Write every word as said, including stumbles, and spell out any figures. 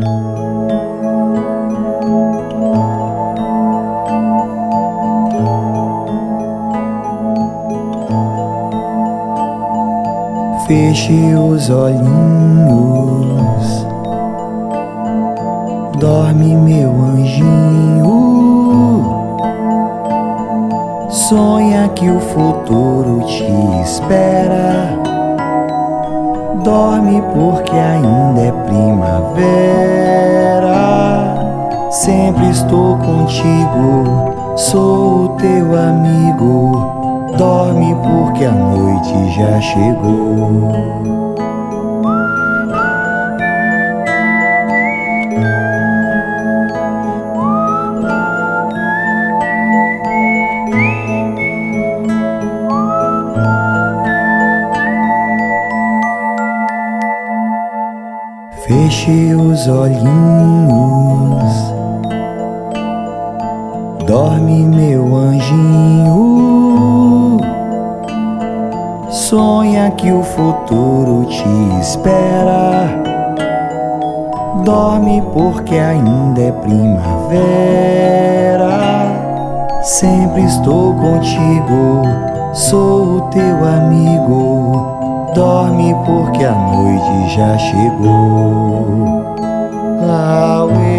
Feche os olhinhos, dorme meu anjinho. Sonha que o futuro te espera. Dorme porque ainda é primavera. Sempre estou contigo, sou o teu amigo. Dorme porque a noite já chegou. Feche os olhinhos, dorme meu anjinho. Sonha que o futuro te espera. Dorme porque ainda é primavera. Sempre estou contigo, sou o teu amigo. Dorme porque a noite já chegou. Lauê.